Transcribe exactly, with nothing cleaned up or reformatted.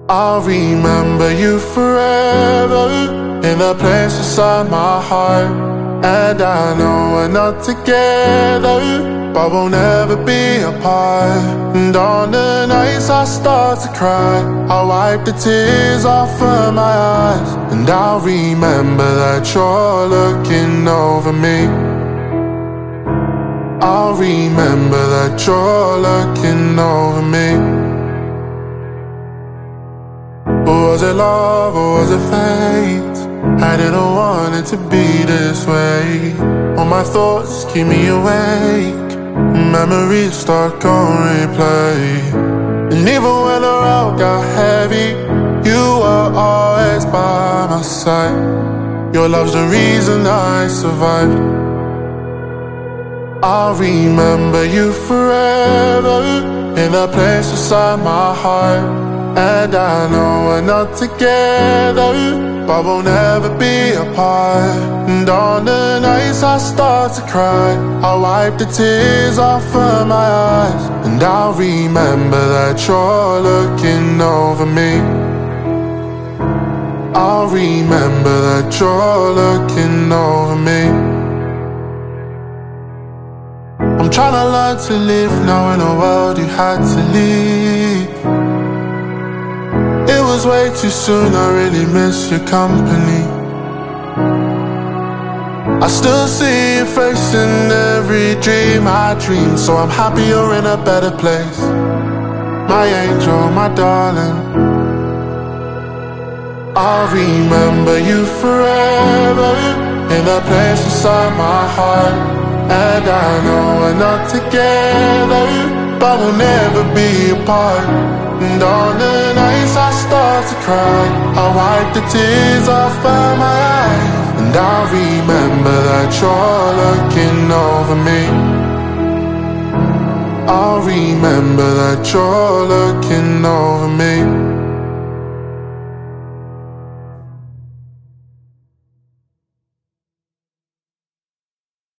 I'll remember you forever in the place inside my heart. And I know we're not together, but we'll never be apart. And on the nights I start to cry, I'll wipe the tears off of my eyes. And I'll remember that you're looking over me. I'll remember that you're looking over me. Was it love or was it fate? I didn't want it to be this way. All my thoughts keep me awake, memories stuck on replay. And even when the road got heavy, you were always by my side. Your love's the reason I survived. I'll remember you forever in the place inside my heart. And I know we're not together, but we'll never be apart. And on the nights I start to cry, I'll wipe the tears off of my eyes. And I'll remember that you're looking over me. I'll remember that you're looking over me. I'm trying to learn to live now in a world you had to leave. It was way too soon, I really miss your company. I still see your face in every dream I dream, so I'm happy you're in a better place. My angel, my darling, I'll remember you forever in the place inside my heart. And I know we're not together, but we'll never be apart. And on the nights I start to cry, I'll wipe the tears off of my eyes. And I'll remember that you're looking over me. I'll remember that you're looking over me.